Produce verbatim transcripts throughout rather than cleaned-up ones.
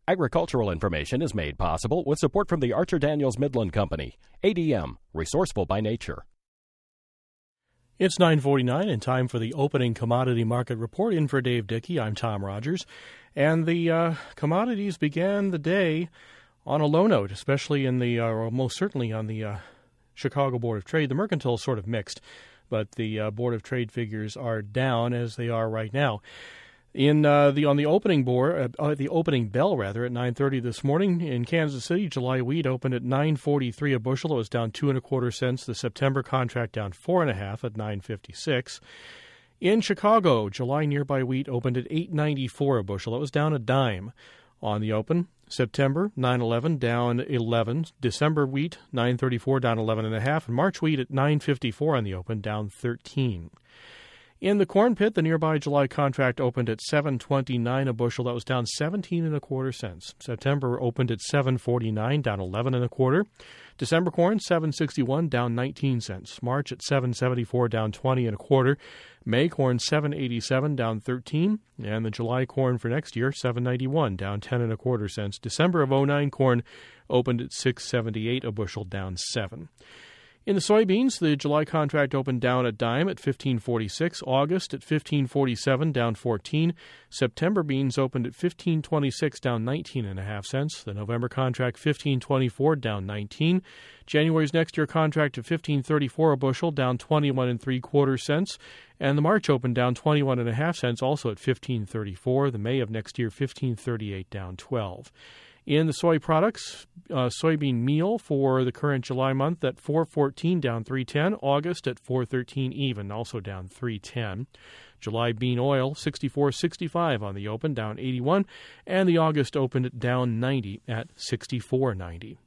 Agricultural information is made possible with support from the Archer Daniels Midland Company. A D M, resourceful by nature. It's nine forty-nine and time for the opening commodity market report. In for Dave Dickey, I'm Tom Rogers. And the uh, commodities began the day on a low note, especially in the, uh, or most certainly on the uh, Chicago Board of Trade. The mercantile is sort of mixed, but the uh, Board of Trade figures are down as they are right now. In uh, the on the opening board, uh, the opening bell rather, at nine thirty this morning in Kansas City, July wheat opened at nine forty-three a bushel. It was down two and a quarter cents. The September contract down four and a half at nine fifty-six. In Chicago, July nearby wheat opened at eight ninety-four a bushel. It was down a dime on the open. September nine eleven down eleven. December wheat nine thirty-four down eleven and a half, and March wheat at nine fifty-four on the open down thirteen. In the corn pit, the nearby July contract opened at seven twenty-nine a bushel. That was down seventeen and a quarter cents. September opened at seven forty-nine, down eleven and a quarter. December corn seven sixty-one, down nineteen cents. March at seven seventy-four, down twenty and a quarter. May corn seven eighty-seven, down thirteen, and the July corn for next year seven ninety-one, down ten and a quarter cents. December of oh nine corn opened at six seventy-eight a bushel, down seven. In the soybeans, the July contract opened down a dime at fifteen forty-six, August at fifteen forty-seven, down fourteen. September beans opened at fifteen twenty-six, down nineteen and a half cents. The November contract fifteen twenty-four, down nineteen. January's next year contract at fifteen thirty-four a bushel, down twenty-one and three quarter cents. And the March opened down twenty-one and a half cents, also at fifteen thirty-four. The May of next year fifteen thirty-eight, down twelve. In the soy products, uh, soybean meal for the current July month at four fourteen, down three ten. August at four thirteen even, also down three ten. July bean oil sixty-four sixty-five on the open, down eighty-one, and the August opened down ninety at sixty-four ninety.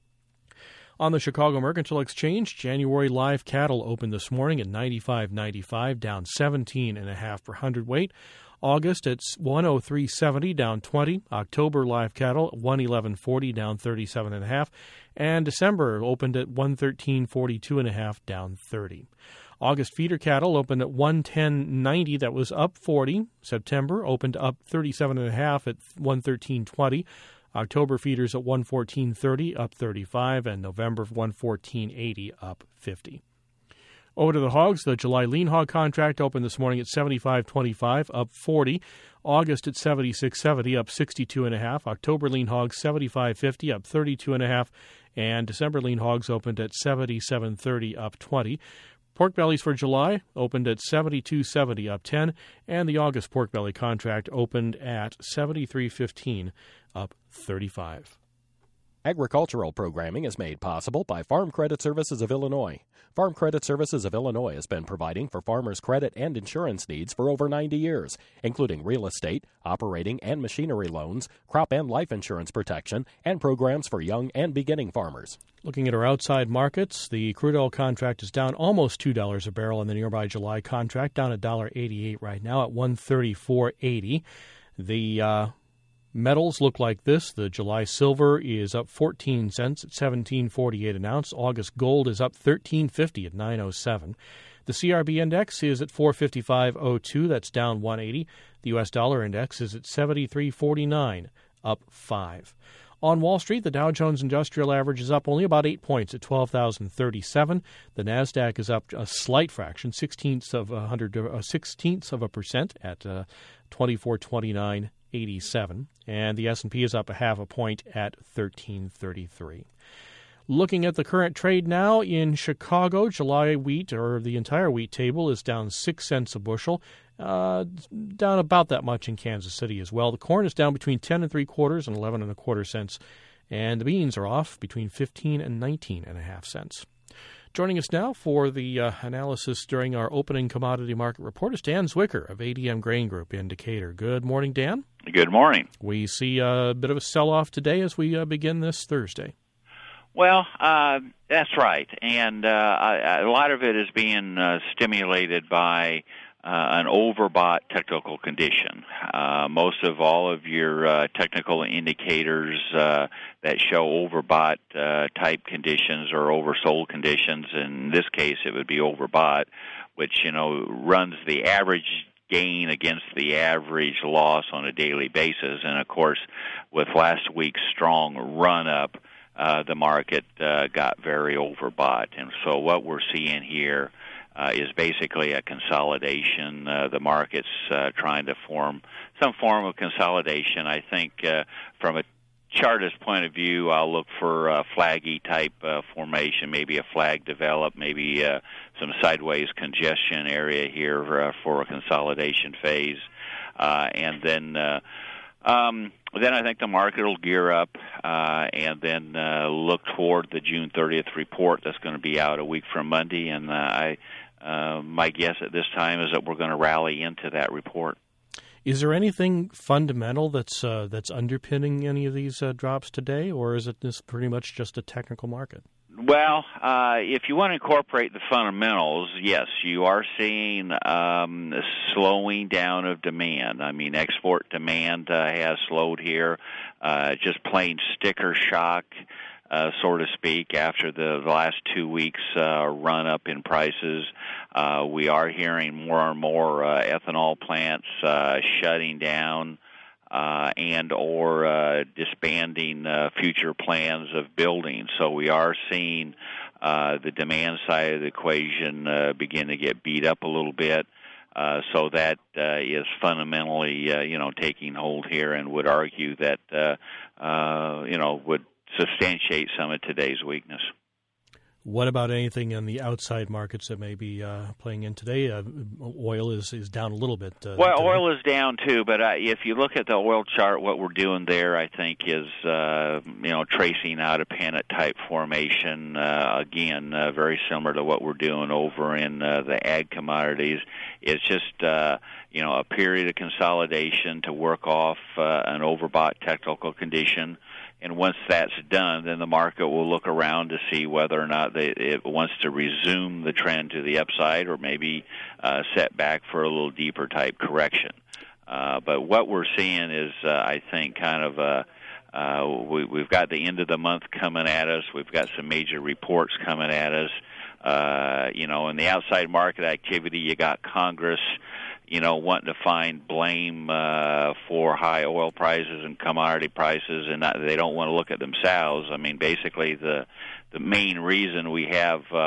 On the Chicago Mercantile Exchange, January live cattle opened this morning at ninety-five ninety-five, down seventeen and a half per hundredweight. August at one oh three seventy, down twenty. October live cattle at one eleven forty, down thirty-seven and a half, and December opened at one thirteen forty-two and a half, down thirty. August feeder cattle opened at one ten ninety, that was up forty. September opened up thirty-seven and a half at one thirteen twenty. October feeders at one fourteen thirty, up thirty-five, and November one fourteen eighty, up fifty. Over to the hogs, the July lean hog contract opened this morning at seventy-five twenty-five, up forty. August at seventy-six seventy, up sixty-two and a half. October lean hogs seventy-five fifty, up thirty-two and a half, and December lean hogs opened at seventy-seven thirty, up twenty. Pork bellies for July opened at seventy-two seventy, up ten, and the August pork belly contract opened at seventy-three fifteen, up thirty-five. Agricultural programming is made possible by Farm Credit Services of Illinois. Farm Credit Services of Illinois has been providing for farmers' credit and insurance needs for over ninety years, including real estate, operating and machinery loans, crop and life insurance protection, and programs for young and beginning farmers. Looking at our outside markets, the crude oil contract is down almost two dollars a barrel in the nearby July contract, down one dollar eighty-eight right now at one thirty-four eighty. The uh, metals look like this. The July silver is up fourteen cents at seventeen forty-eight an ounce. August gold is up thirteen fifty at nine oh seven. The C R B index is at four fifty-five oh two. That's down one eighty. The U S dollar index is at seventy-three forty-nine, up five. On Wall Street, the Dow Jones Industrial Average is up only about eight points at twelve thousand thirty-seven. The Nasdaq is up a slight fraction, sixteenths of a hundred, uh, sixteenths of a percent at uh, twenty-four twenty-nine eighty-seven, and the S and P is up a half a point at thirteen thirty-three. Looking at the current trade now in Chicago, July wheat, or the entire wheat table, is down six cents a bushel, uh, down about that much in Kansas City as well. The corn is down between ten and three quarters and eleven and a quarter cents, and the beans are off between fifteen and nineteen and a half cents. Joining us now for the uh, analysis during our opening commodity market report is Dan Zwicker of A D M Grain Group in Decatur. Good morning, Dan. Good morning. We see a bit of a sell-off today as we uh, begin this Thursday. Well, uh, that's right, and uh, I, a lot of it is being uh, stimulated by uh, an overbought technical condition. Uh, most of all of your uh, technical indicators uh, that show overbought uh, type conditions or oversold conditions, in this case it would be overbought, which, you know, runs the average gain against the average loss on a daily basis. And, of course, with last week's strong run-up, uh, the market uh, got very overbought. And so what we're seeing here uh, is basically a consolidation. Uh, the market's uh, trying to form some form of consolidation. I think uh, from a chartist point of view, I'll look for a flaggy type uh, formation, maybe a flag develop, maybe uh, some sideways congestion area here uh, for a consolidation phase, uh, and then uh, um, then I think the market will gear up uh, and then uh, look toward the June thirtieth report that's going to be out a week from Monday, and uh, I uh, my guess at this time is that we're going to rally into that report. Is there anything fundamental that's uh, that's underpinning any of these uh, drops today, or is it this pretty much just a technical market? Well, uh, if you want to incorporate the fundamentals, yes, you are seeing um, a slowing down of demand. I mean, export demand uh, has slowed here, uh, just plain sticker shock, uh, so to speak, after the, the last two weeks uh, run up in prices. Uh, we are hearing more and more uh, ethanol plants uh, shutting down uh, and or uh, disbanding uh, future plans of building. So we are seeing uh, the demand side of the equation uh, begin to get beat up a little bit. Uh, so that uh, is fundamentally, uh, you know, taking hold here, and would argue that, uh, uh, you know, would substantiate some of today's weakness. What about anything in the outside markets that may be uh, playing in today? Uh, oil is, is down a little bit. Uh, well, today. Oil is down too, but uh, if you look at the oil chart, what we're doing there, I think, is uh, you know tracing out a pennant type formation. Uh, again, uh, very similar to what we're doing over in uh, the ag commodities. It's just uh, you know a period of consolidation to work off uh, an overbought technical condition. And once that's done, then the market will look around to see whether or not they, it wants to resume the trend to the upside, or maybe uh, set back for a little deeper type correction. Uh, but what we're seeing is, uh, I think, kind of a, uh, we, we've got the end of the month coming at us. We've got some major reports coming at us. Uh, you know, in the outside market activity, you got Congress, you know, wanting to find blame uh, for high oil prices and commodity prices, and not, they don't want to look at themselves. I mean, basically, the the main reason we have uh,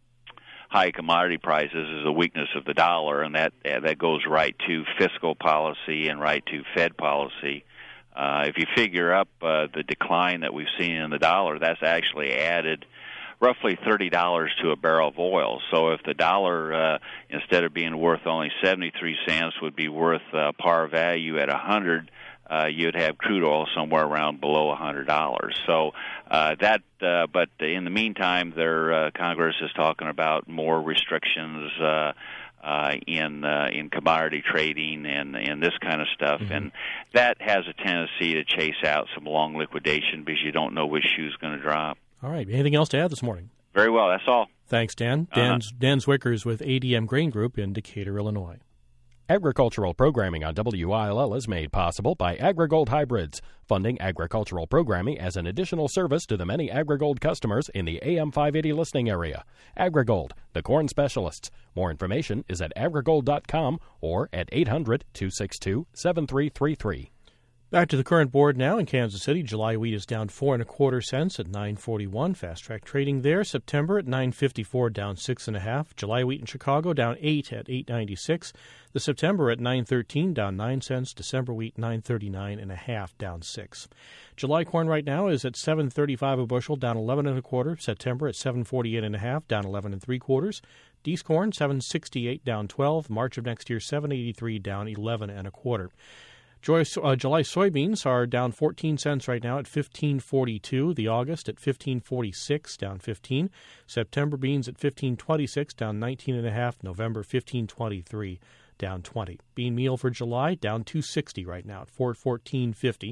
high commodity prices is the weakness of the dollar, and that uh, that goes right to fiscal policy and right to Fed policy. Uh, if you figure up uh, the decline that we've seen in the dollar, that's actually added roughly thirty dollars to a barrel of oil. So if the dollar, uh, instead of being worth only seventy-three cents, would be worth uh, par value at one hundred, uh, you'd have crude oil somewhere around below one hundred dollars. So uh, that, uh, but in the meantime, their uh, Congress is talking about more restrictions uh, uh, in uh, in commodity trading and, and this kind of stuff, mm-hmm. and that has a tendency to chase out some long liquidation because you don't know which shoe's going to drop. All right. Anything else to add this morning? Very well. That's all. Thanks, Dan. Dan, uh-huh. Dan Zwickers with A D M Grain Group in Decatur, Illinois. Agricultural programming on W I L L is made possible by AgriGold Hybrids, funding agricultural programming as an additional service to the many AgriGold customers in the A M five eighty listening area. AgriGold, the corn specialists. More information is at agrigold dot com or at eight hundred, two six two, seven three three three. Back to the current board now in Kansas City. July wheat is down four and a quarter cents at nine forty-one. Fast track trading there. September at nine fifty-four, down six and a half. July wheat in Chicago down eight at eight ninety-six. The September at nine thirteen, down nine cents. December wheat nine thirty-nine and a half, down six. July corn right now is at seven thirty-five a bushel, down eleven and a quarter. September at seven forty-eight and a half, down eleven and three quarters. Dees corn seven sixty-eight, down twelve. March of next year seven eighty-three, down eleven and a quarter. July soybeans are down fourteen cents right now at fifteen forty-two. The August at fifteen forty-six, down fifteen. September beans at fifteen twenty-six, down nineteen and a half. November fifteen twenty-three, down twenty. Bean meal for July down two sixty right now at four fourteen fifty.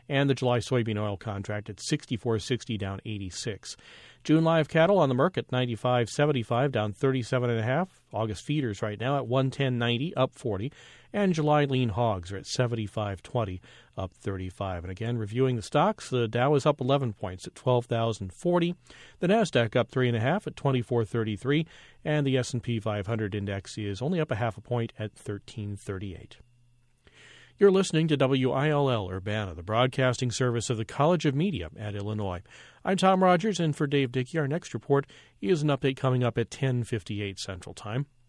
and the July soybean oil contract at sixty-four sixty, down eighty-six. June live cattle on the market ninety-five seventy-five, down thirty-seven and a half. August feeders right now at one ten ninety, up forty, and July lean hogs are at seventy-five twenty, up thirty-five. And again, reviewing the stocks, the Dow is up eleven points at twelve thousand forty. The Nasdaq up three and a half at twenty-four thirty-three, and the S and P five hundred index is only up a half a point at thirteen thirty-eight. You're listening to W I L L Urbana, the broadcasting service of the College of Media at Illinois. I'm Tom Rogers, and for Dave Dickey, our next report is an update coming up at ten fifty-eight Central Time.